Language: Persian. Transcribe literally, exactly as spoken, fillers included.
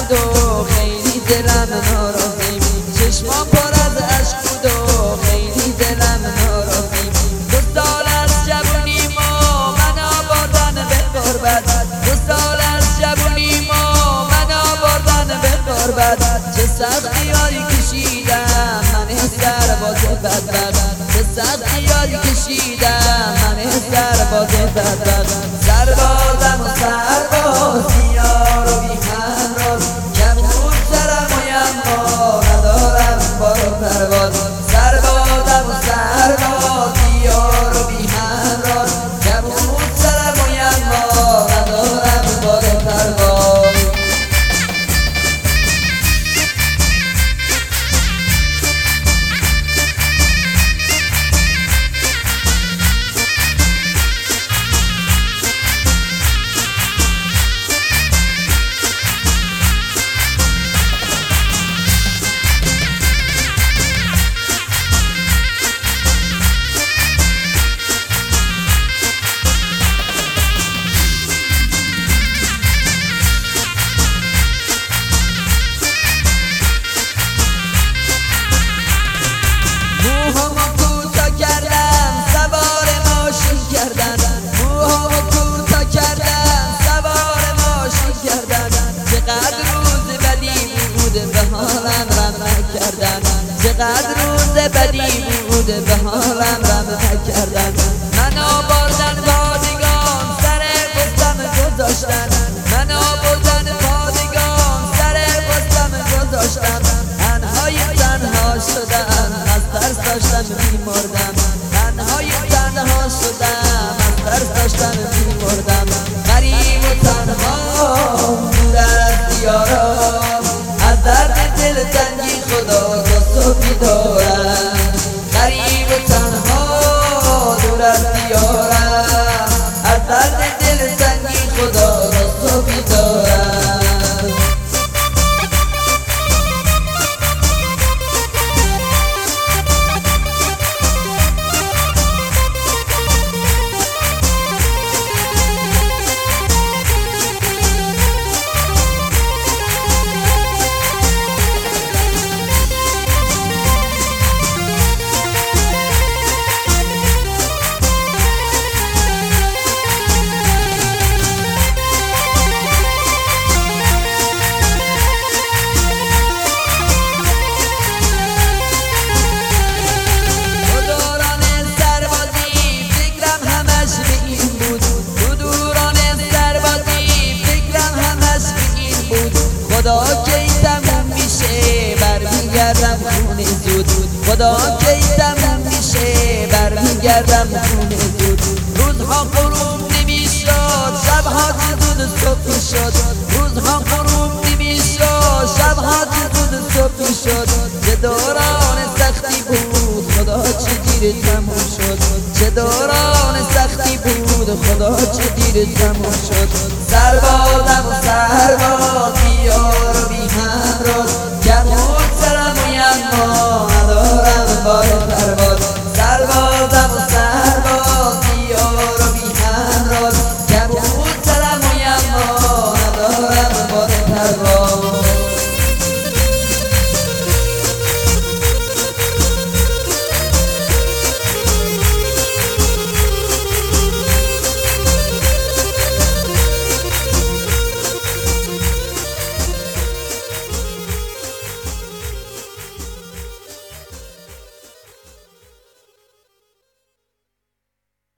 بود و خیلی دلم ناراضی، چشمام پر از اشک بود و خیلی دلم ناراضی. دو سال از جوونیمو من آوردن به غربت، دو سال از جوونیمو من آوردن به غربت. چه سختی‌هایی کشیدم من سرباز بدبخت، چه سختی‌هایی کشیدم من سرباز بدبخت. سربازم و سرباز یار و بی همراز، کمون سرم و یما ندارم بار و پرواز. سربازم و سرباز یار و بی همراز، کمون سرم و یما ندارم بار و پرواز. موهامو کوتاه کردم سوار ماشین کردن، موهامو کوتاه کردم سوار ماشین کردن. چقدر روز بدی بود به حالم رحم نکردن، چقدر روز بدی بود به حالم رحم نکردن. من آوردن پادگان سر پستم گذاشتن، من آوردن پادگان سر پستم گذاشتن. تنهای تنها شدم از ترس داشتم میمردم، تنهای تنها شدم از ترس داشتم میمردم. غریب و تنها دور از دیارم، از درد دل تنگی خدا تا صبحی دارم. غریب و تنها دور از دیارم، از درد دل تنگی خدا تا صبحی دارم. خدا کی تموم میشه برمیگردم خونه زود، خدا کی تموم میشه برمیگردم خونه زود. روزها غروب نمیشد شبها زود صبح شد، روزها غروب نمیشد شبها زود صبح شد. چه دوران سختی بود خدا چه دیر تموم شد، چه دوران سختی بود خدا چه دیر تموم شد. سربازم و سرباز